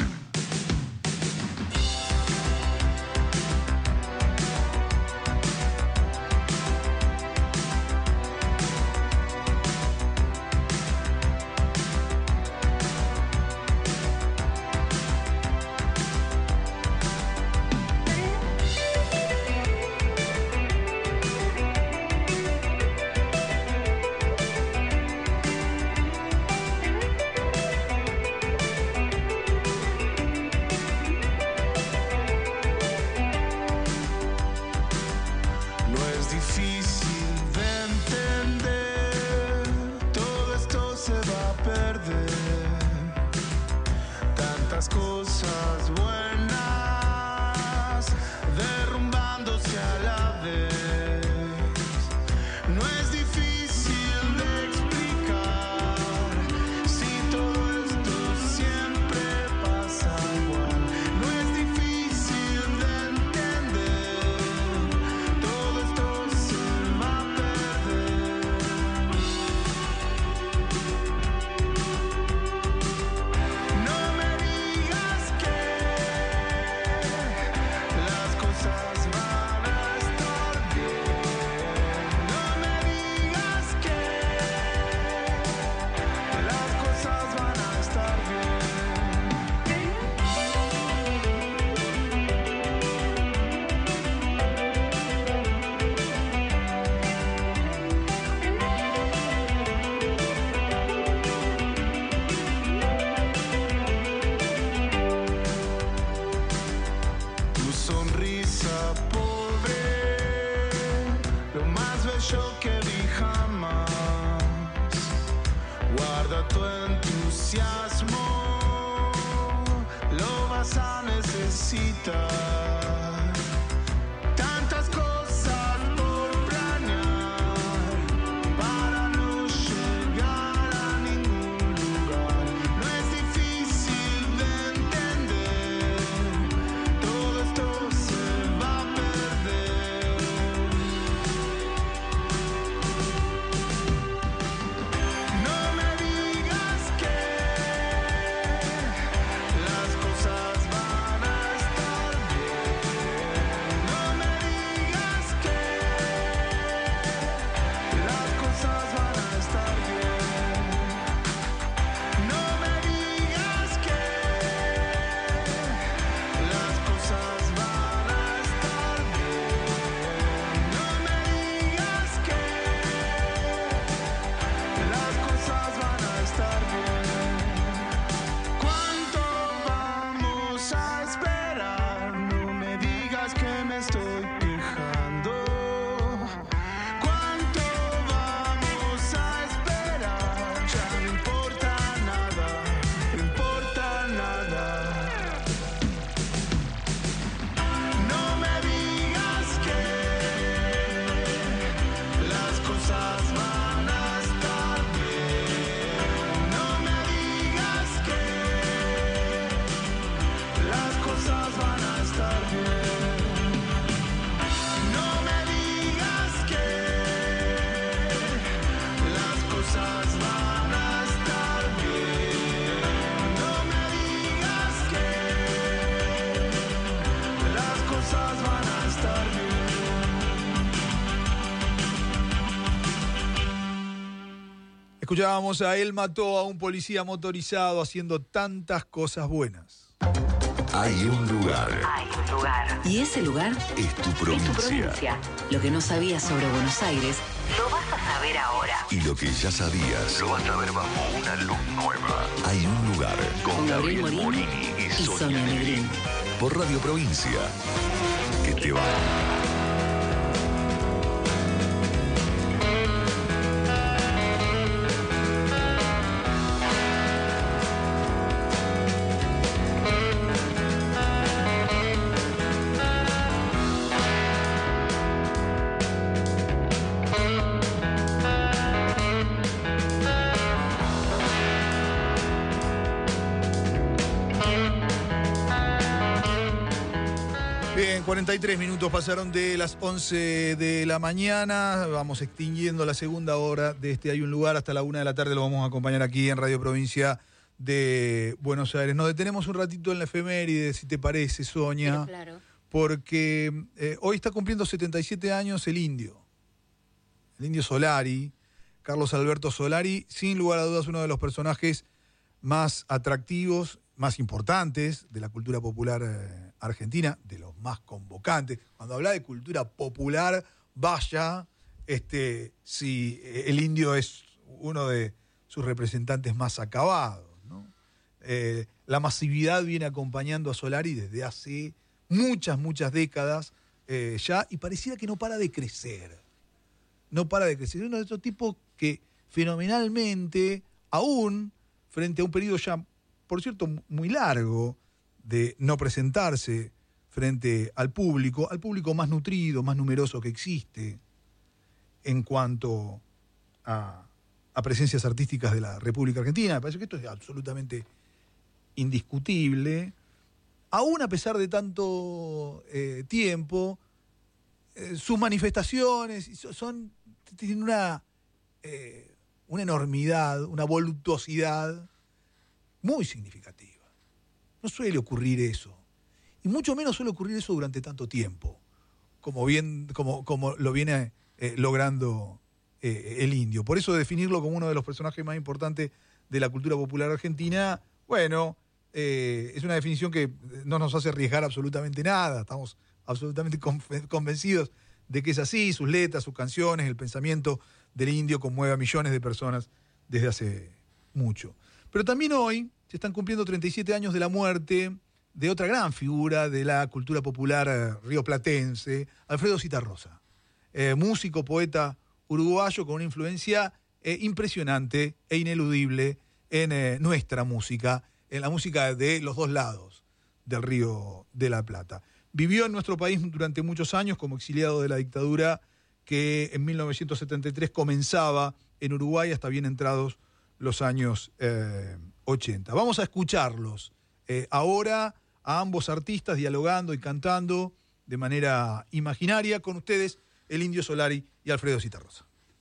entusiasmo lo vas a necesitar. Tantas cosas por planear para no llegar a ningún lugar. No es difícil de entender, todo esto se va a perder. No me digas que las cosas van a estar bien. No me digas que las cosas van a estar bien. No me digas que las cosas van a estar bien. No me digas que las cosas van a estar bien. ¿Cuánto vamos a esperar? No me digas que me estoy quejando. ¿Cuánto vamos a esperar? Ya no importa nada, no importa nada. No me digas que las cosas van a estar bien. No me digas que las cosas van a estar bien. No me digas que las cosas van a estar bien. No me digas que las cosas van a estar bien. Escuchábamos a Él mató a un policía motorizado haciendo tantas cosas buenas. Hay un lugar. Hay un lugar. Y ese lugar Es tu es tu provincia. provincia. Lo que no sabías sobre Buenos Aires, lo vas a saber ahora. Y lo que ya sabías, lo vas a ver bajo una luz nueva. Hay un lugar con Gabriel Morini y Sonia Negrín. Por Radio Provincia. Que te va. Bien, 43 minutos pasaron de las 11 de la mañana. Vamos extinguiendo la segunda hora de este Hay un lugar. Hasta la 1 de la tarde lo vamos a acompañar aquí en Radio Provincia de Buenos Aires. Nos detenemos un ratito en la efeméride, si te parece, Sonia. Pero claro. Porque hoy está cumpliendo 77 años el Indio Solari, Carlos Alberto Solari, sin lugar a dudas uno de los personajes más atractivos, más importantes de la cultura popular argentina, de los más convocantes. Cuando habla de cultura popular, vaya, si el Indio es uno de sus representantes más acabados, ¿no? La masividad viene acompañando a Solari desde hace muchas décadas ya, y pareciera que no para de crecer. No para de crecer. Es uno de esos tipos que fenomenalmente, aún frente a un periodo ya, por cierto, muy largo de no presentarse frente al público más nutrido, más numeroso que existe en cuanto a presencias artísticas de la República Argentina. Me parece que esto es absolutamente indiscutible. Aún a pesar de tanto tiempo, sus manifestaciones tienen una enormidad, una voluptuosidad muy significativa. No suele ocurrir eso. Y mucho menos suele ocurrir eso durante tanto tiempo, como lo viene logrando el Indio. Por eso definirlo como uno de los personajes más importantes de la cultura popular argentina, bueno, es una definición que no nos hace arriesgar absolutamente nada. Estamos absolutamente convencidos de que es así. Sus letras, sus canciones, el pensamiento del Indio conmueve a millones de personas desde hace mucho. Pero también hoy se están cumpliendo 37 años de la muerte de otra gran figura de la cultura popular rioplatense, Alfredo Zitarrosa. Músico, poeta uruguayo con una influencia impresionante e ineludible en nuestra música, en la música de los dos lados del Río de la Plata. Vivió en nuestro país durante muchos años como exiliado de la dictadura que en 1973 comenzaba en Uruguay hasta bien entrados los años 80. Vamos a escucharlos ahora a ambos artistas dialogando y cantando de manera imaginaria. Con ustedes, el Indio Solari y Alfredo Zitarrosa.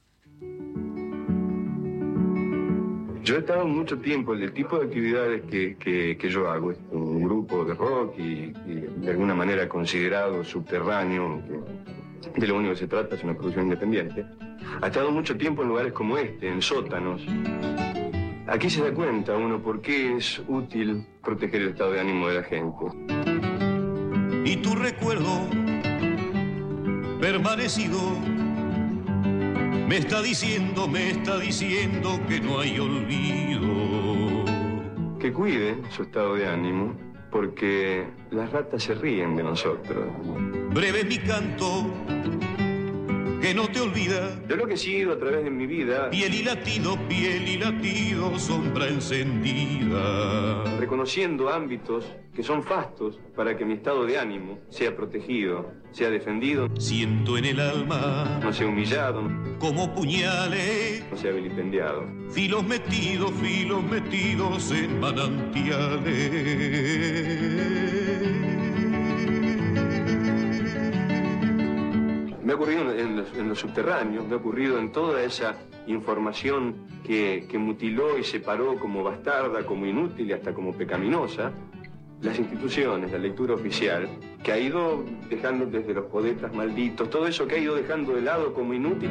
Yo he estado mucho tiempo, el tipo de actividades que yo hago, es un grupo de rock y de alguna manera considerado subterráneo, que de lo único que se trata es una producción independiente. Ha estado mucho tiempo en lugares como este, en sótanos. Aquí se da cuenta uno por qué es útil proteger el estado de ánimo de la gente. Y tu recuerdo permanecido me está diciendo que no hay olvido. Que cuide su estado de ánimo, porque las ratas se ríen de nosotros. Breve es mi canto, que no te olvida. Yo lo que he sido a través de mi vida, piel y latido, sombra encendida. Reconociendo ámbitos que son fastos para que mi estado de ánimo sea protegido, sea defendido. Siento en el alma, no sea humillado, como puñales, no sea vilipendiado. Filos metidos en manantiales. Me ha ocurrido en los subterráneos, me ha ocurrido en toda esa información que mutiló y separó como bastarda, como inútil y hasta como pecaminosa las instituciones, la lectura oficial, que ha ido dejando desde los poetas malditos, todo eso que ha ido dejando de lado como inútil.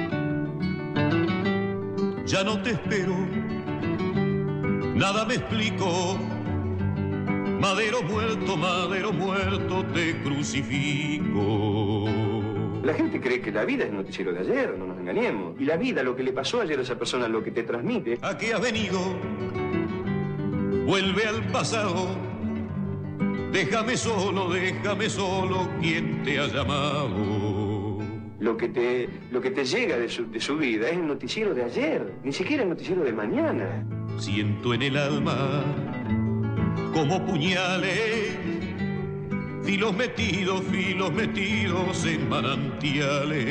Ya no te espero, nada me explico. Madero muerto, te crucifico. La gente cree que la vida es el noticiero de ayer, no nos engañemos. Y la vida, lo que le pasó ayer a esa persona, lo que te transmite. ¿A qué has venido? Vuelve al pasado. Déjame solo, quien te ha llamado. Lo que te llega de su vida es el noticiero de ayer, ni siquiera el noticiero de mañana. Siento en el alma como puñales, filos metidos en manantiales.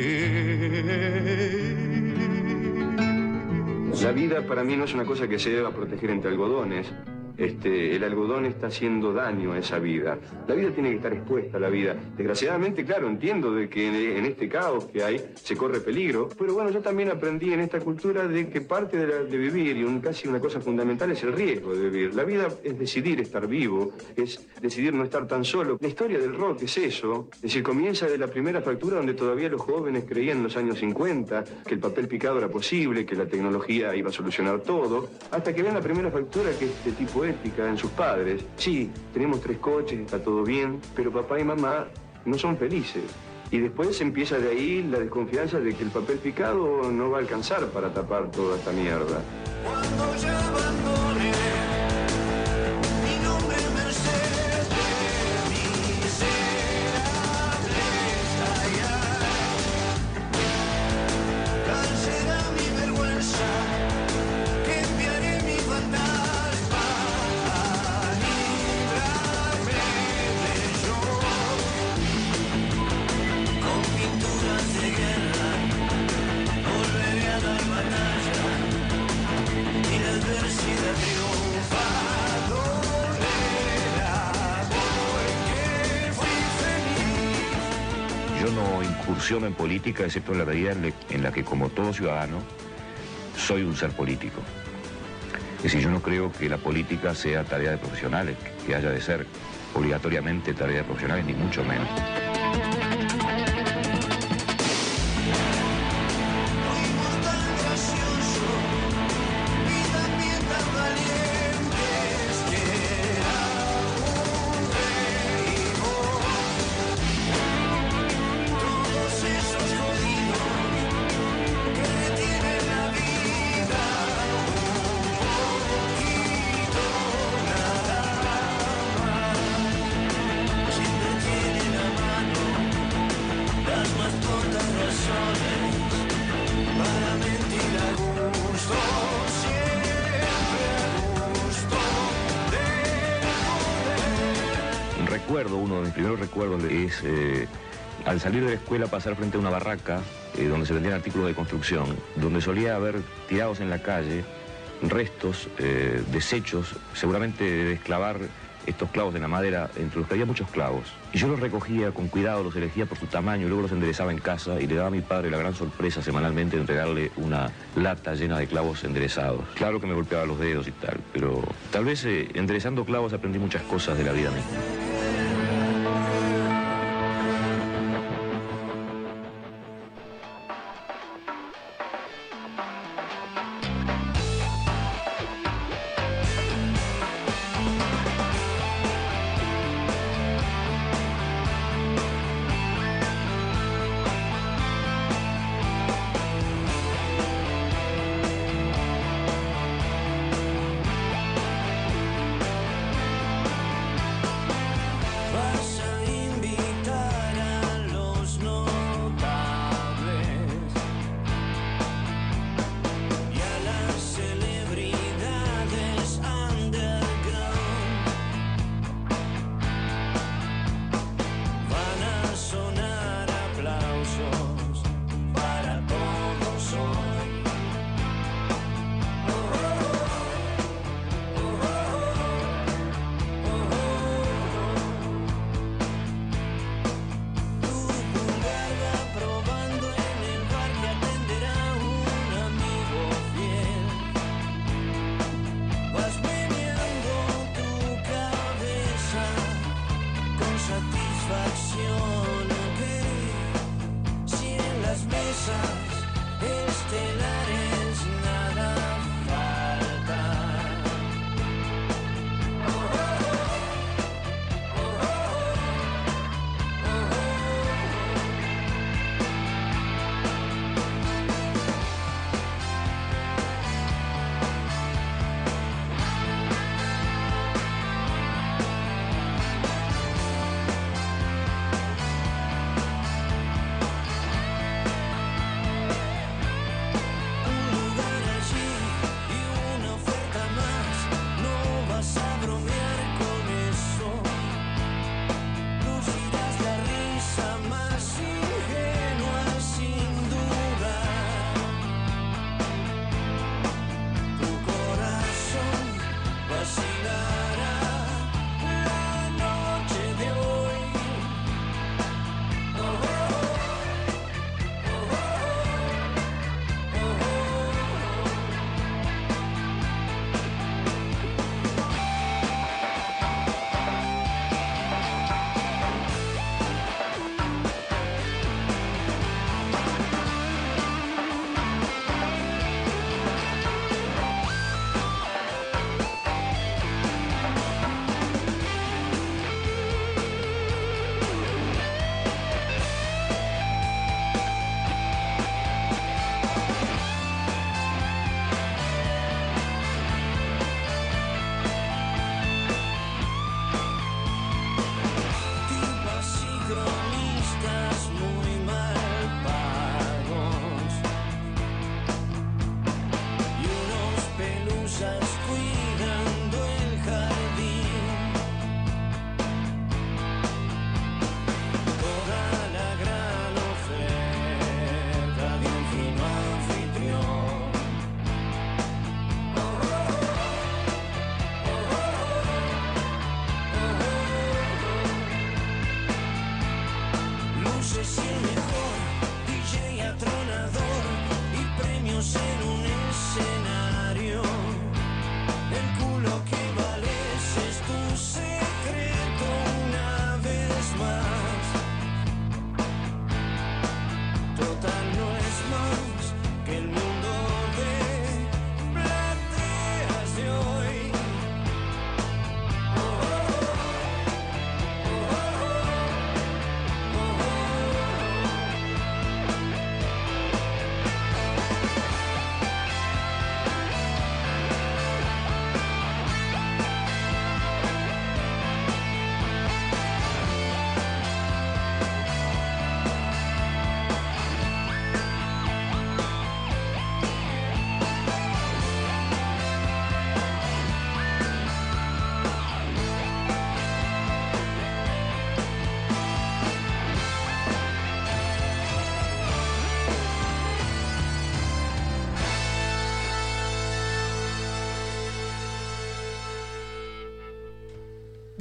La vida para mí no es una cosa que se deba proteger entre algodones. El algodón está haciendo daño a esa vida. La vida tiene que estar expuesta a la vida. Desgraciadamente, claro, entiendo de que en este caos que hay se corre peligro, pero bueno, yo también aprendí en esta cultura de que parte de vivir, y casi una cosa fundamental, es el riesgo de vivir. La vida es decidir estar vivo, es decidir no estar tan solo. La historia del rock es eso. Es decir, comienza de la primera fractura donde todavía los jóvenes creían en los años 50 que el papel picado era posible, que la tecnología iba a solucionar todo, hasta que ven la primera fractura que es de tipo ética en sus padres. Sí, tenemos 3 coches, está todo bien, pero papá y mamá no son felices. Y después empieza de ahí la desconfianza de que el papel picado no va a alcanzar para tapar toda esta mierda. Cuando ya abandone mi nombre Mercedes miserable estallar, cansará mi vergüenza, que enviaré mi fantasma a librarme de yo, con pinturas de guerra volveré a dar batalla. Y la adversidad triunfadora, porque fui feliz. Yo no incursiono en política, excepto en la medida en la que, como todo ciudadano, soy un ser político. Es decir, yo no creo que la política sea tarea de profesionales, que haya de ser obligatoriamente tarea de profesionales, ni mucho menos. Siempre tienen a mano recuerdo, uno de mis primeros recuerdos es al salir de la escuela pasar frente a una barraca donde se vendían artículos de construcción, donde solía haber tirados en la calle restos, desechos, seguramente de desclavar estos clavos en la madera, entre los que había muchos clavos. Y yo los recogía con cuidado, los elegía por su tamaño y luego los enderezaba en casa y le daba a mi padre la gran sorpresa semanalmente de entregarle una lata llena de clavos enderezados. Claro que me golpeaba los dedos y tal, pero tal vez enderezando clavos aprendí muchas cosas de la vida misma.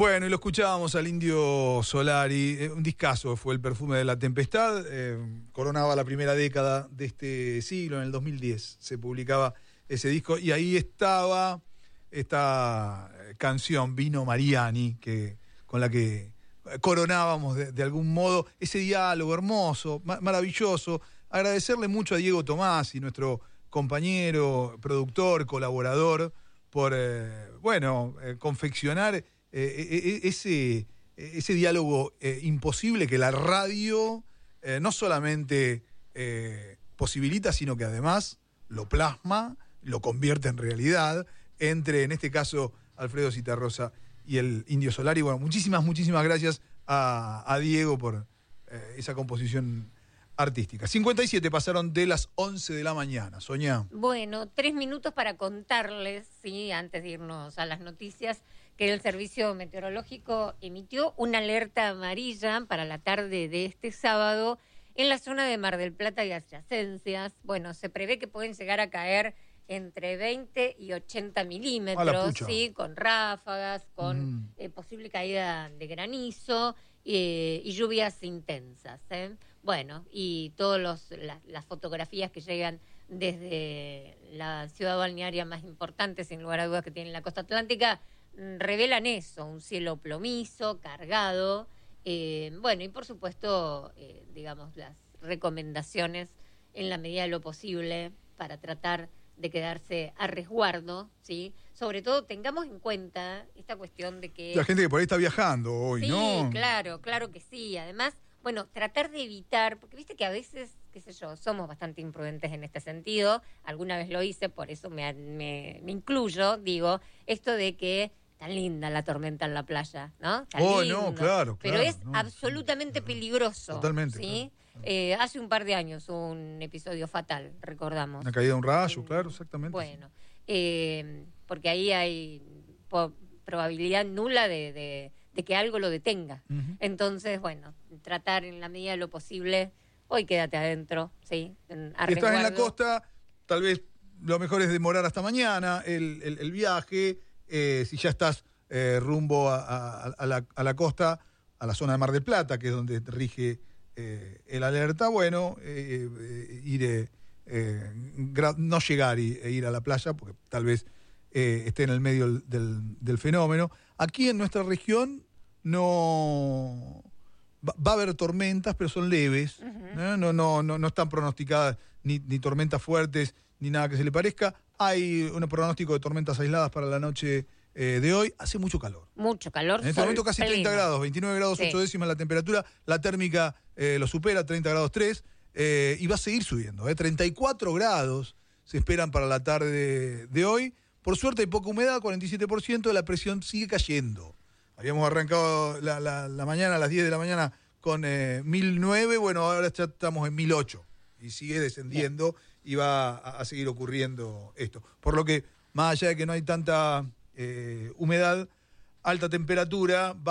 Bueno, y lo escuchábamos al Indio Solari, un discazo fue El perfume de la tempestad, coronaba la primera década de este siglo, en el 2010 se publicaba ese disco, y ahí estaba esta canción, Vino Mariani, con la que coronábamos de algún modo ese diálogo hermoso, maravilloso. Agradecerle mucho a Diego Tomás y nuestro compañero, productor, colaborador, por confeccionar ese diálogo imposible que la radio no solamente posibilita, sino que además lo plasma, lo convierte en realidad, entre, en este caso, Alfredo Zitarrosa y el Indio Solari. Bueno, muchísimas gracias a Diego por esa composición artística. 57 pasaron de las 11 de la mañana. Soñá. Bueno, 3 minutos para contarles, sí, antes de irnos a las noticias, que el Servicio Meteorológico emitió una alerta amarilla para la tarde de este sábado en la zona de Mar del Plata y adyacencias. Bueno, se prevé que pueden llegar a caer entre 20 y 80 milímetros, ¿sí? Con ráfagas, con posible caída de granizo y lluvias intensas. Bueno, y todas las fotografías que llegan desde la ciudad balnearia más importante, sin lugar a dudas, que tiene la costa atlántica, revelan eso, un cielo plomizo, cargado. Bueno, y por supuesto, digamos, las recomendaciones en la medida de lo posible para tratar de quedarse a resguardo, ¿sí? Sobre todo tengamos en cuenta esta cuestión de que... La gente que por ahí está viajando hoy, sí, ¿no? Sí, claro que sí. Además, bueno, tratar de evitar, porque viste que a veces, qué sé yo, somos bastante imprudentes en este sentido, alguna vez lo hice, por eso me incluyo, digo, esto de que tan linda la tormenta en la playa, ¿no? Tan lindo, no, claro. Pero es absolutamente peligroso. Totalmente. ¿Sí? Claro. Hace un par de años un episodio fatal, recordamos. Una caída de un rayo, claro, exactamente. Bueno, porque ahí hay probabilidad nula de que algo lo detenga. Entonces, bueno, tratar en la medida de lo posible, hoy quédate adentro, ¿sí? Si estás en la costa, tal vez lo mejor es demorar hasta mañana el viaje. Si ya estás rumbo a la costa, a la zona de Mar del Plata, que es donde rige el alerta, bueno, no llegar e ir a la playa, porque tal vez esté en el medio del fenómeno. Aquí en nuestra región no va a haber tormentas, pero son leves. No están pronosticadas ni tormentas fuertes, ni nada que se le parezca. Hay un pronóstico de tormentas aisladas para la noche de hoy. Hace mucho calor. Mucho calor. En este momento casi 30 grados, 29 grados 8 décimas la temperatura. La térmica lo supera, 30 grados 3. Y va a seguir subiendo. 34 grados se esperan para la tarde de hoy. Por suerte hay poca humedad, 47%. La presión sigue cayendo. Habíamos arrancado la mañana, a las 10 de la mañana, con 1009. Bueno, ahora ya estamos en 1008. Y sigue descendiendo. Y va a seguir ocurriendo esto. Por lo que, más allá de que no hay tanta humedad, alta temperatura,